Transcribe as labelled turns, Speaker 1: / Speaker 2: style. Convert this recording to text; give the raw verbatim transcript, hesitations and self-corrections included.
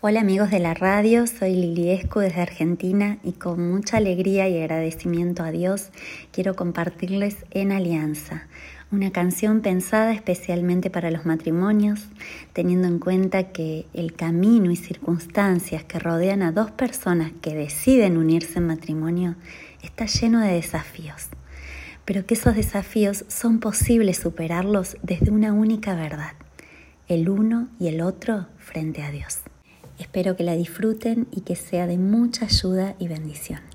Speaker 1: Hola amigos de la radio, soy Lili Escu desde Argentina y con mucha alegría y agradecimiento a Dios quiero compartirles En Alianza, una canción pensada especialmente para los matrimonios, teniendo en cuenta que el camino y circunstancias que rodean a dos personas que deciden unirse en matrimonio está lleno de desafíos, pero que esos desafíos son posibles superarlos desde una única verdad, el uno y el otro frente a Dios. Espero que la disfruten y que sea de mucha ayuda y bendición.